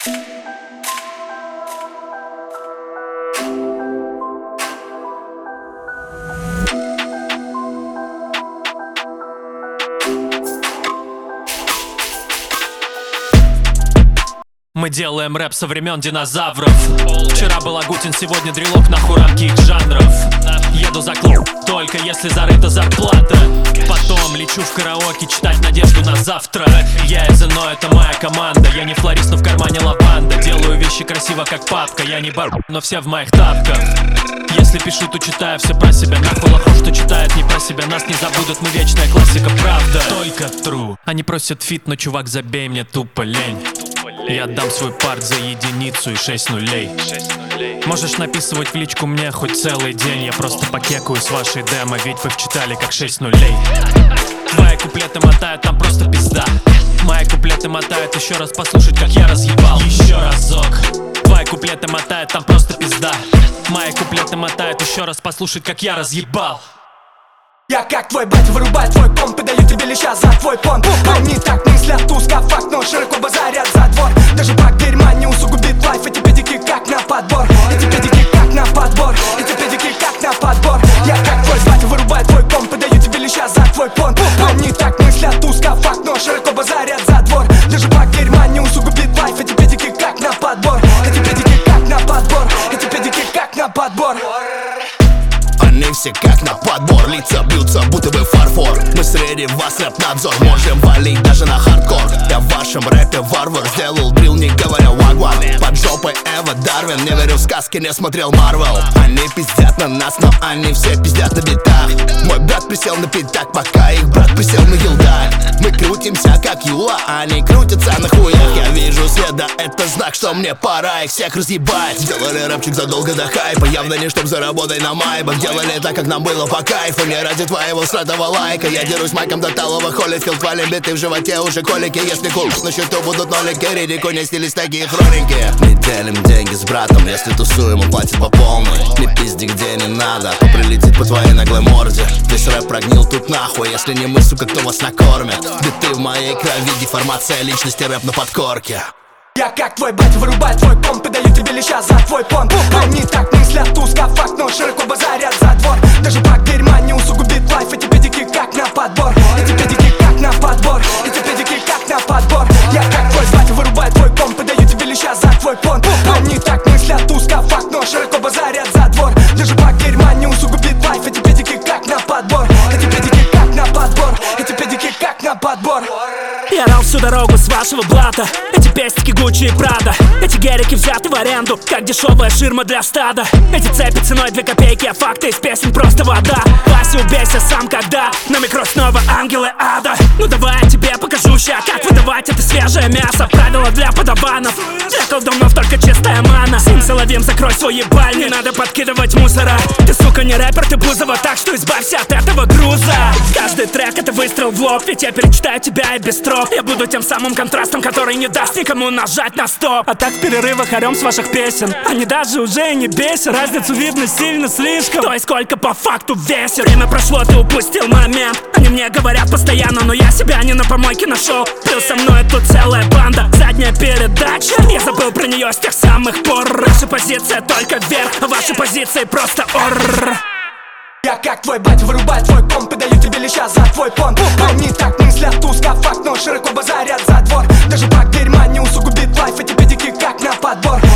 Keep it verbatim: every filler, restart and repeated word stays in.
Мы делаем рэп со времен динозавров. Вчера был Агутин, сегодня дрелок, нахуй рамки их жанров. Еду за клуб, только если зарыта зарплата. Потом лечу в караоке читать надежду на завтра. Я и ЗНО, это моя команда. Я не флорист, но в кармане лаванда. Делаю вещи красиво, как папка. Я не бар, но все в моих тапках. Если пишу, то читаю все про себя. Нахуй лоху, что читает не про себя. Нас не забудут, мы вечная классика, правда. Только true. Они просят фит, но чувак, забей, мне тупо лень. Я отдам свой парт за единицу и шесть нулей. Можешь написывать в личку мне хоть целый день. Я просто покекаю с вашей демо, ведь вы вчитали как шесть нулей. Твои куплеты мотают, там просто пизда. Мои куплеты мотают, еще раз послушать, как я разъебал. Еще разок. Твои куплеты мотают, там просто пизда. Мои куплеты мотают, еще раз послушать, как я разъебал. Я как твой батя, вырубаю твой комп, подаю тебе леща за твой понт. Они так мыслят узко, факт, но широко базарят за двор. Даже бак дерьма не усугубит лайф, эти педики как на подбор. Эти педики как на подбор, эти педики как на подбор. Я как твой батя, вырубаю твой комп, подаю тебе леща за твой понт. Они так мыслят узко, факт, но широко базарят за двор. Даже бак дерьма не усугубит лайф, эти педики как на подбор. Эти педики как на подбор, эти педики как на подбор. Они все как на подбор, лица бьются, будто бы фарфор. Мы среди вас рэп-надзор, можем валить даже на хардкор. Я в вашем рэпе варвар, сделал дрил, не говоря вагван. Под жопой Эва Дарвин, не верю в сказки, не смотрел Марвел. Они пиздят на нас, но они все пиздят на битах. Мой брат присел на пятак, пока их брат присел на елдак. Мы крутимся как Юла, они крутятся на хуях. Я вижу свет, да это знак, что мне пора их всех разъебать. Сделали рэпчик задолго до хайпа, явно не чтоб заработать на майбах. Делали так, как нам было по кайфу, не ради твоего сратого лайка. Я дерусь майком до талого Холлифилд, валим биты в животе, уже колики. Если курс на счету будут нолики, ририку не снились такие хроники. Мы делим деньги с братом, если тусуем, он платит по полной. Не пизди где не надо, то прилетит по твоей наглой морде. Весь рэп прогнил тут нахуй, если не мы, сука, кто вас накормит. Биты в моей крови, деформация личности, рэп на подкорке. Я как твой батя, вырубаю твой комп, подаю тебе леща за твой понт. Они так мыслят узко, факт, но широко базарят за двор. Даже бак дерьма не усугубит лайф, эти педики как на подбор. Эти педики как на подбор, эти педики как на подбор. Я как твой батя, вырубаю твой комп, подаю тебе леща за твой понт. Они так мыслят узко, факт, но широко базарят за двор. Даже бак дерьма не усугубит лайф, эти педики как на подбор. Эти педики как на подбор, эти педики как на подбор. Я рал всю дорогу с вашего блата. Эти пестики Гуччи и Прада. Эти гелики взяты в аренду, как дешевая ширма для стада. Эти цепи ценой две копейки, а факты из песен просто вода. Вася, убейся сам, когда на микро снова ангелы ада. Ну давай я тебе покажу ща, как выдавать это свежее мясо. Правила для подаванов, для колдунов только чистая мана. Сын Соловьем, закрой свой ебаль, не надо подкидывать мусора. Ты, сука, не рэпер, ты Бузова, так что избавься от этого груза. Каждый трек это выстрел в лоб, ведь я перечитаю тебя и без строк. Я буду тем самым контрастом, который не даст никому нажать на стоп. А так в перерывах орем с ваших песен. Они даже уже и не бесят, разницу видно сильно слишком. То есть сколько по факту весит. Время прошло, ты упустил момент. Они мне говорят постоянно, но я себя не на помойке нашел. Плюс со мной тут целая банда, задняя передача. Я забыл про нее с тех самых пор. Наша позиция только вверх, а ваши позиции просто орррр. Я как твой батя, вырубаю твой комп, подаю тебе леща за твой понт. Они так мыслят узко, факт, но широко базарят за двор. Даже бак дерьма не усугубит лайф, эти педики как на подбор.